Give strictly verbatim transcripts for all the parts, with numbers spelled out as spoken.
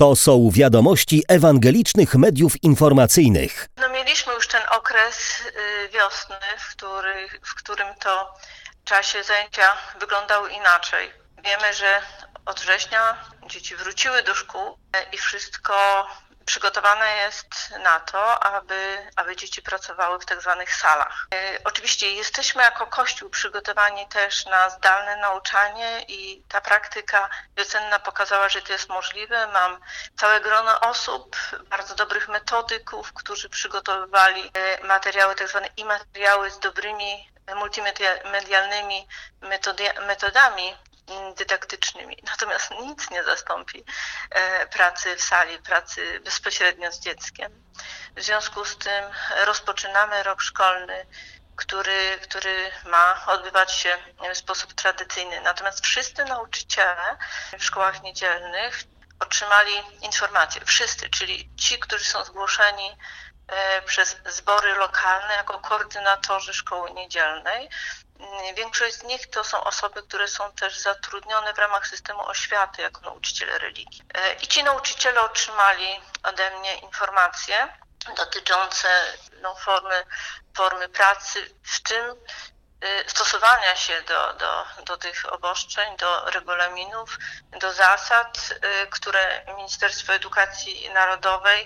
To są wiadomości ewangelicznych mediów informacyjnych. No, mieliśmy już ten okres y, wiosny, w, który, w którym to czasie zajęcia wyglądały inaczej. Wiemy, że od września dzieci wróciły do szkół i wszystko przygotowane jest na to, aby, aby dzieci pracowały w tak zwanych salach. E, oczywiście jesteśmy jako Kościół przygotowani też na zdalne nauczanie i ta praktyka wiosenna pokazała, że to jest możliwe. Mam całe grono osób, bardzo dobrych metodyków, którzy przygotowywali e, materiały, tak zwane i materiały z dobrymi multimedialnymi metody- metodami dydaktycznymi. Natomiast nic nie zastąpi e, pracy w sali, pracy bezpośrednio z dzieckiem. W związku z tym rozpoczynamy rok szkolny, który, który ma odbywać się w sposób tradycyjny. Natomiast wszyscy nauczyciele w szkołach niedzielnych otrzymali informacje. Wszyscy, czyli ci, którzy są zgłoszeni przez zbory lokalne jako koordynatorzy szkoły niedzielnej. Większość z nich to są osoby, które są też zatrudnione w ramach systemu oświaty jako nauczyciele religii. I ci nauczyciele otrzymali ode mnie informacje dotyczące no, formy, formy pracy, w tym stosowania się do, do, do tych obostrzeń, do regulaminów, do zasad, które Ministerstwo Edukacji Narodowej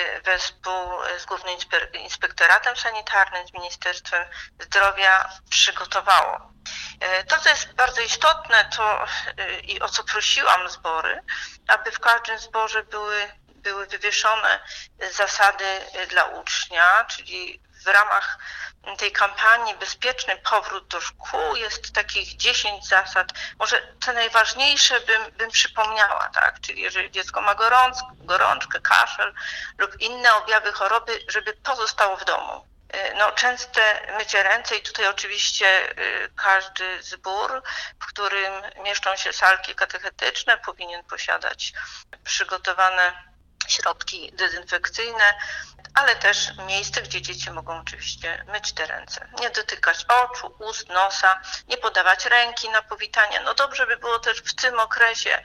wespół z Głównym Inspektoratem Sanitarnym, z Ministerstwem Zdrowia przygotowało. To, co jest bardzo istotne, to i o co prosiłam zbory, aby w każdym zborze były, były wywieszone zasady dla ucznia, czyli w ramach tej kampanii Bezpieczny powrót do szkół jest takich dziesięć zasad. Może te najważniejsze bym, bym przypomniała, tak? Czyli jeżeli dziecko ma gorąc, gorączkę, kaszel lub inne objawy choroby, żeby pozostało w domu. No, częste mycie ręce i tutaj oczywiście każdy zbór, w którym mieszczą się salki katechetyczne, powinien posiadać przygotowane środki dezynfekcyjne, ale też miejsce, gdzie dzieci mogą oczywiście myć te ręce. Nie dotykać oczu, ust, nosa, nie podawać ręki na powitanie. No dobrze by było też w tym okresie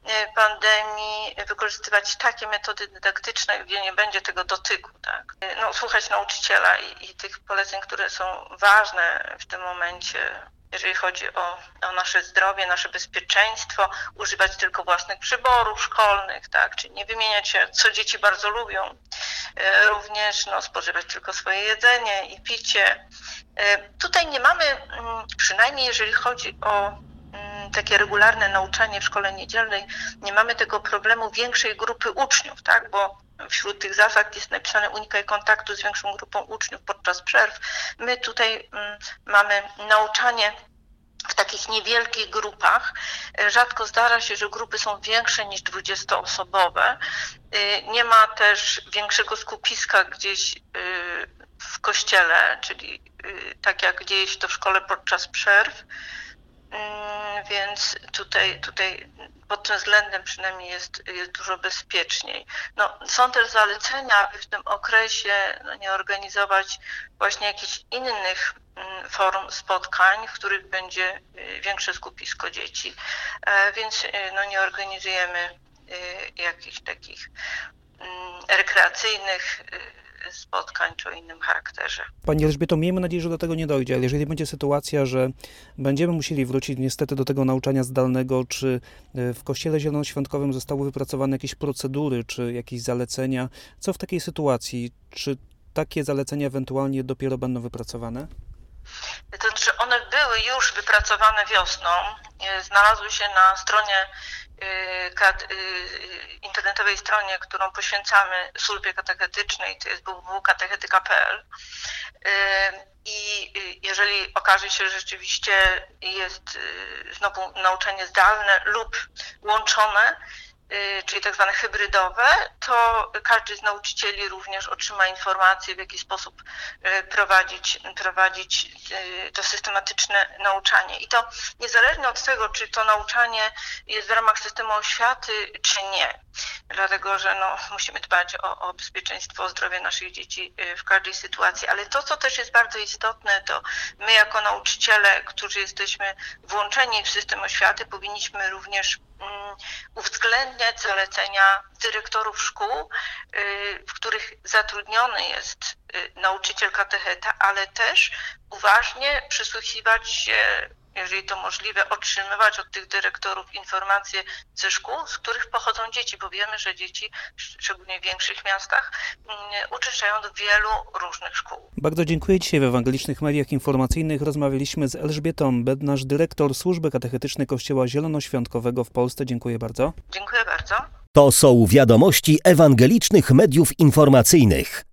pandemii wykorzystywać takie metody dydaktyczne, gdzie nie będzie tego dotyku, tak? No, słuchać nauczyciela i, i tych poleceń, które są ważne w tym momencie, jeżeli chodzi o, o nasze zdrowie, nasze bezpieczeństwo, używać tylko własnych przyborów szkolnych, tak, czyli nie wymieniać się, co dzieci bardzo lubią. E, również no, spożywać tylko swoje jedzenie i picie. E, tutaj nie mamy, m, przynajmniej jeżeli chodzi o m, takie regularne nauczanie w szkole niedzielnej, nie mamy tego problemu większej grupy uczniów, tak, bo wśród tych zasad jest napisane unikaj kontaktu z większą grupą uczniów podczas przerw. My tutaj mm, mamy nauczanie w takich niewielkich grupach. Rzadko zdarza się, że grupy są większe niż dwudziestoosobowe. Nie ma też większego skupiska gdzieś w kościele, czyli tak jak dzieje się to w szkole podczas przerw. Więc tutaj, tutaj pod tym względem przynajmniej jest, jest dużo bezpieczniej. No, są też zalecenia, aby w tym okresie no, nie organizować właśnie jakichś innych form spotkań, w których będzie większe skupisko dzieci, więc no, nie organizujemy jakichś takich rekreacyjnych spotkań czy o innym charakterze. Pani Elżbieto, miejmy nadzieję, że do tego nie dojdzie, ale jeżeli będzie sytuacja, że będziemy musieli wrócić niestety do tego nauczania zdalnego, czy w Kościele Zielonoświątkowym zostały wypracowane jakieś procedury, czy jakieś zalecenia, co w takiej sytuacji? Czy takie zalecenia ewentualnie dopiero będą wypracowane? To znaczy one były już wypracowane wiosną, znalazły się na stronie internetowej stronie, którą poświęcamy służbie katechetycznej, to jest w w w kropka katechetyka kropka p l. I jeżeli okaże się, że rzeczywiście jest znowu nauczanie zdalne lub łączone, czyli tak zwane hybrydowe, to każdy z nauczycieli również otrzyma informację, w jaki sposób prowadzić, prowadzić to systematyczne nauczanie. I to niezależnie od tego, czy to nauczanie jest w ramach systemu oświaty, czy nie. Dlatego, że no, musimy dbać o, o bezpieczeństwo, o zdrowie naszych dzieci w każdej sytuacji. Ale to, co też jest bardzo istotne, to my jako nauczyciele, którzy jesteśmy włączeni w system oświaty, powinniśmy również uwzględniać zalecenia dyrektorów szkół, w których zatrudniony jest nauczyciel katecheta, ale też uważnie przysłuchiwać się, jeżeli to możliwe, otrzymywać od tych dyrektorów informacje ze szkół, z których pochodzą dzieci, bo wiemy, że dzieci, szczególnie w większych miastach, uczęszczają do wielu różnych szkół. Bardzo dziękuję. Dzisiaj w Ewangelicznych Mediach Informacyjnych rozmawialiśmy z Elżbietą Bednarz, dyrektor Służby Katechetycznej Kościoła Zielonoświątkowego w Polsce. Dziękuję bardzo. Dziękuję bardzo. To są wiadomości Ewangelicznych Mediów Informacyjnych.